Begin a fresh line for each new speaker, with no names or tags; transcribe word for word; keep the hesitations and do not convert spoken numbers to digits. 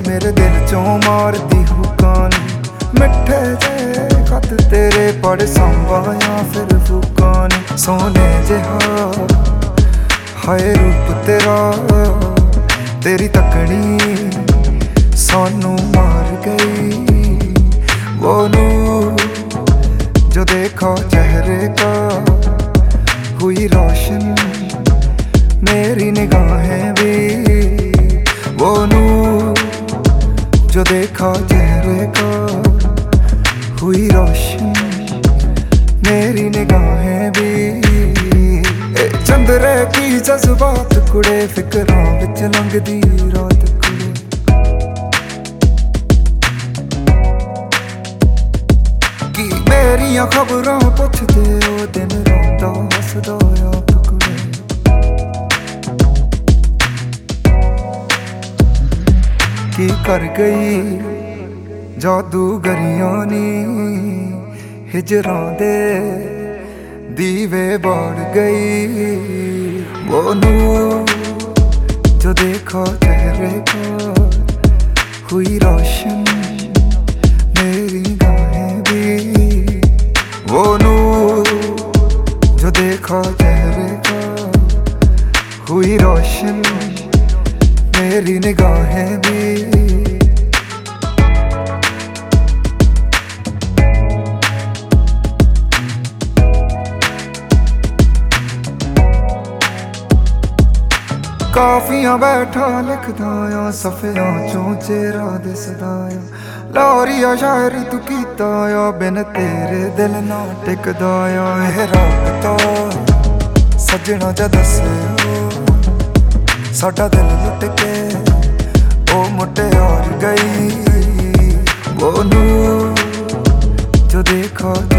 मेरे दिल चों मारदी हुकानी। मिठे जे खत तेरे पढ़ संभाया फिर फुकानी। सोने जिहा हाय रूप तेरा, तेरी तकनी सानू मार गई। वो नूर जो देखा चेहरे का हुई रोशन मेरी निगाहें भी। वो नूर जो देखा चेहरे का हुई रोशन मेरी निगाहें भी। ए चंद्रे की जज्बात कुड़े फिकरां विच लंघदी रात कुड़े। की मेरियां खबरां पुछदे ओ दिन रोंदा हसदा आप कुड़े। की कर गई जादूगरियां नी हिजरां दे दीवे बाड़ गई। वो नूर जो देखा चेहरे का हुई रोशन मेरी गाहें भी। वो नूर जो देखा चेहरे का हुई रोशन मेरी निगाहें भी। काफियां बैठा लिखदा आ सफियां चों चेहरा दिसदा आ। लाहौरिया शायरी तू कीता आ बिन तेरे दिल ना टिकदा आ। एह राबता सजना जा दस्सियो साडा दिल लुट के ओ मुटियार गई। वो नूर जो देखा